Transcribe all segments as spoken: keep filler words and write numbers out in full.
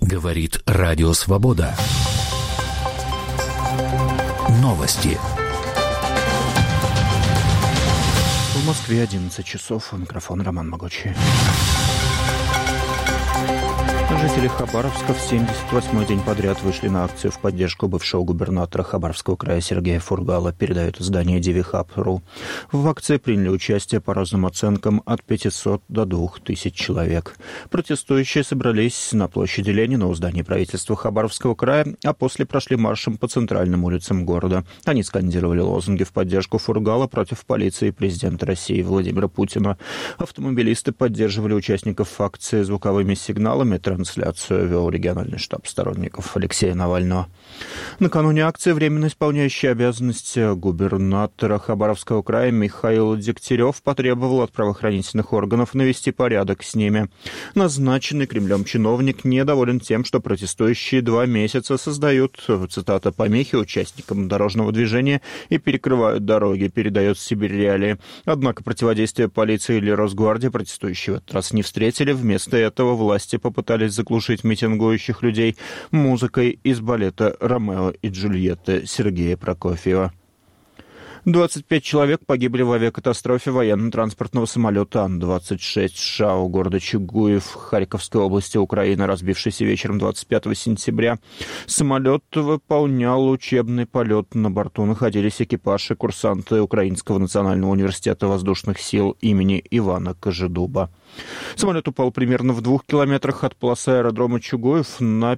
Говорит Радио Свобода. Новости. В Москве одиннадцать часов. У микрофона Роман Могучий. Жители Хабаровска в семьдесят восьмой день подряд вышли на акцию в поддержку бывшего губернатора Хабаровского края Сергея Фургала, передает издание Дивихаб точка ру. В акции приняли участие по разным оценкам от пятисот до двух тысяч человек. Протестующие собрались на площади Ленина у здания правительства Хабаровского края, а после прошли маршем по центральным улицам города. Они скандировали лозунги в поддержку Фургала против полиции и президента России Владимира Путина. Автомобилисты поддерживали участников акции звуковыми сигналами. Трансляцию вел региональный штаб сторонников Алексея Навального. Накануне акции временно исполняющий обязанности губернатора Хабаровского края Михаил Дегтярев потребовал от правоохранительных органов навести порядок с ними. Назначенный Кремлем чиновник недоволен тем, что протестующие два месяца создают, цитата, помехи участникам дорожного движения и перекрывают дороги, передает Сибирь Реалии. Однако противодействие полиции или Росгвардии протестующие в этот раз не встретили. Вместо этого власти попытались заглушить митингующих людей музыкой из балета «Ромео и Джульетта» Сергея Прокофьева. двадцать пять человек погибли в авиакатастрофе военно-транспортного самолета Ан двадцать шесть США у города Чугуев Харьковской области Украины, разбившийся вечером двадцать пятого сентября. Самолет выполнял учебный полет. На борту находились экипаж и курсанты Украинского национального университета воздушных сил имени Ивана Кожедуба. Самолет упал примерно в двух километрах от полосы аэродрома Чугуев на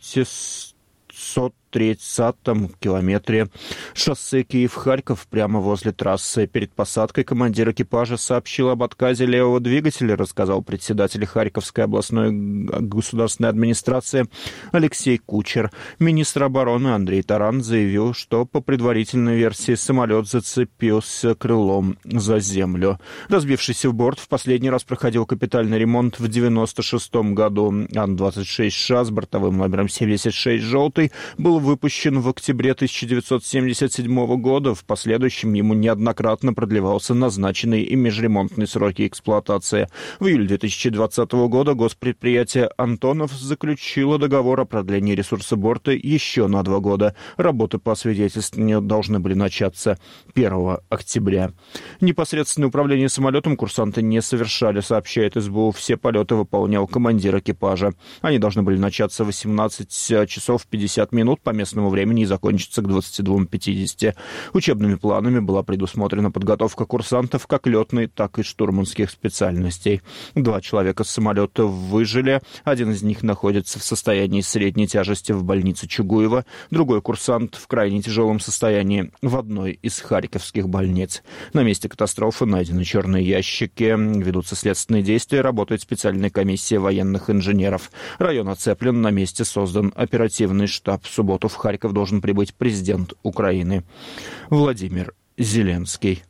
пятисот тридцатом километре шоссе Киев-Харьков прямо возле трассы. Перед посадкой командир экипажа сообщил об отказе левого двигателя, рассказал председатель Харьковской областной государственной администрации Алексей Кучер. Министр обороны Андрей Таран заявил, что по предварительной версии самолет зацепился крылом за землю. Разбившийся в борт в последний раз проходил капитальный ремонт в девяносто шестом году. Ан двадцать шесть США с бортовым номером семьдесят шесть «Желтый» был выпущен в октябре тысяча девятьсот семьдесят седьмого года. В последующем ему неоднократно продлевался назначенный и межремонтные сроки эксплуатации. В июле две тысячи двадцатого года госпредприятие «Антонов» заключило договор о продлении ресурса борта еще на два года. Работы по освидетельствованию должны были начаться первого октября. Непосредственное управление самолетом курсанты не совершали, сообщает эс бэ у. Все полеты выполнял командир экипажа. Они должны были начаться в восемнадцать часов пятьдесят минут по местному времени и закончится к двадцати двум пятидесяти. Учебными планами была предусмотрена подготовка курсантов как летной, так и штурманских специальностей. Два человека с самолета выжили. Один из них находится в состоянии средней тяжести в больнице Чугуева. Другой курсант в крайне тяжелом состоянии в одной из харьковских больниц. На месте катастрофы найдены черные ящики. Ведутся следственные действия. Работает специальная комиссия военных инженеров. Район оцеплен. На месте создан оперативный штаб. В субботу в Харьков должен прибыть президент Украины Владимир Зеленский.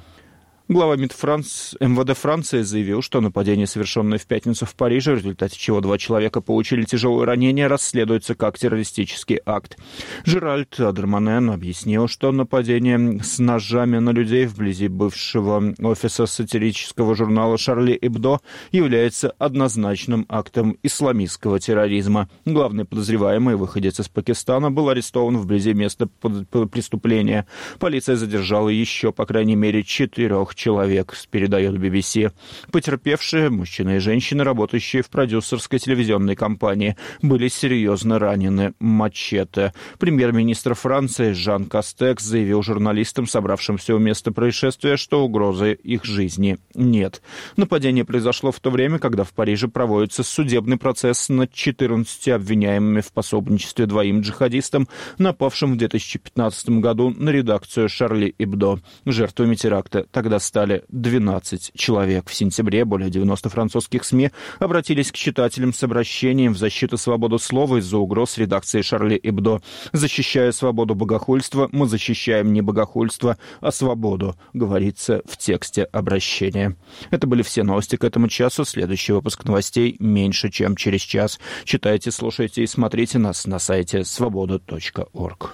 Глава МИД Франц... эм вэ дэ Франции заявил, что нападение, совершенное в пятницу в Париже, в результате чего два человека получили тяжелые ранения, расследуется как террористический акт. Жеральд Дарманен объяснил, что нападение с ножами на людей вблизи бывшего офиса сатирического журнала «Шарли Эбдо» является однозначным актом исламистского терроризма. Главный подозреваемый, выходец из Пакистана, был арестован вблизи места преступления. Полиция задержала еще, по крайней мере, четырех человек, передает би би си. Потерпевшие, мужчина и женщина, работающие в продюсерской телевизионной компании, были серьезно ранены мачете. Премьер-министр Франции Жан Кастекс заявил журналистам, собравшимся у места происшествия, что угрозы их жизни нет. Нападение произошло в то время, когда в Париже проводится судебный процесс над четырнадцатью обвиняемыми в пособничестве двоим джихадистам, напавшим в две тысячи пятнадцатом году на редакцию «Шарли Эбдо». Жертвами теракта тогда стали двенадцать человек. В сентябре более девяноста французских СМИ обратились к читателям с обращением в защиту свободы слова из-за угроз редакции «Шарли Эбдо». «Защищая свободу богохульства, мы защищаем не богохульство, а свободу», говорится в тексте обращения. Это были все новости к этому часу. Следующий выпуск новостей меньше, чем через час. Читайте, слушайте и смотрите нас на сайте свобода точка орг.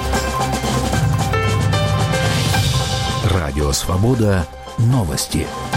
Радио «Свобода». Новости.